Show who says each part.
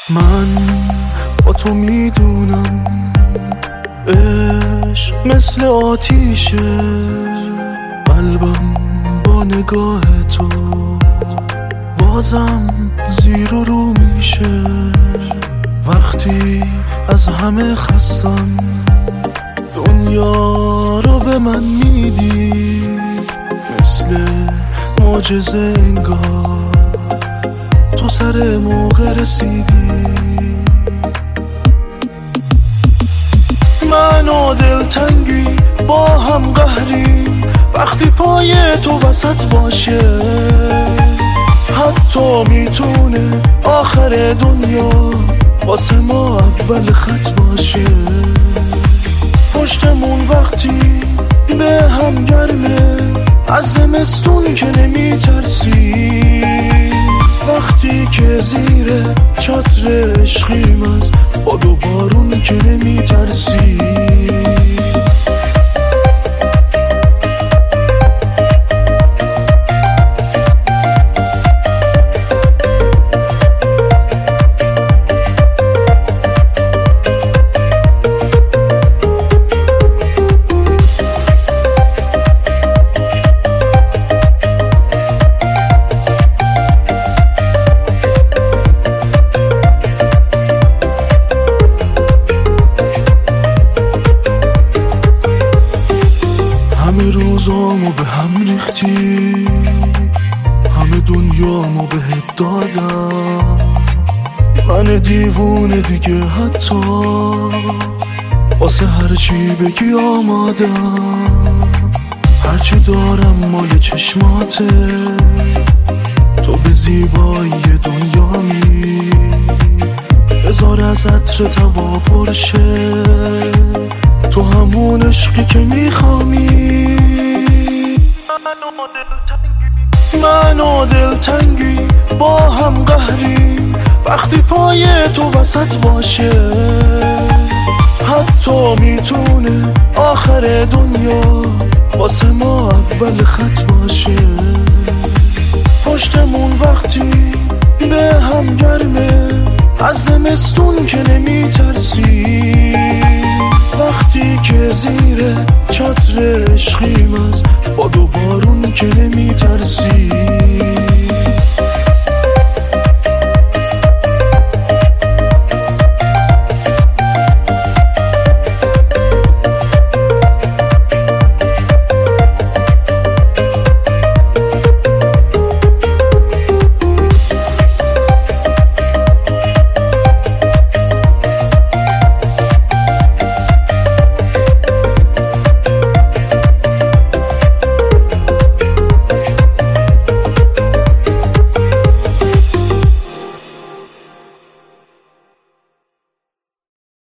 Speaker 1: من با تو میدونم عشق مثل آتیشه، قلبم با نگاه تو بازم زیر و رو میشه. وقتی از همه خستم دنیا رو به من میدی، مثل معجزه انگار تو سر موقع رسیدی. من و دلتنگی با هم قهری، وقتی پای تو وسط باشه حتی میتونه آخر دنیا واسه ما اول خط باشه. پشتمون وقتی به هم گرمه، از زمستون که نمیترسی، وقتی که زیر چتر عشقیم از باد و بارون که نمیترسی. همه روزامو به هم ریختی، همه دنیامو بهت دادم. من دیوونه دیگه حتی واسه هرچی بگی آمادم. هرچی دارم مال چشماته، تو به زیبایی دنیامی. بذار از عطر توا پرشه، تو همون عشقی که میخوامی. من و دلتنگی با هم قهری، وقتی پای تو وسط باشه حتی میتونه آخر دنیا واسه ما اول خط باشه. پشتمون وقتی به هم گرمه، از زمستون که نمیترسی، وقتی که زیر چتر عشقیم از باد و بارون که نمیترسی.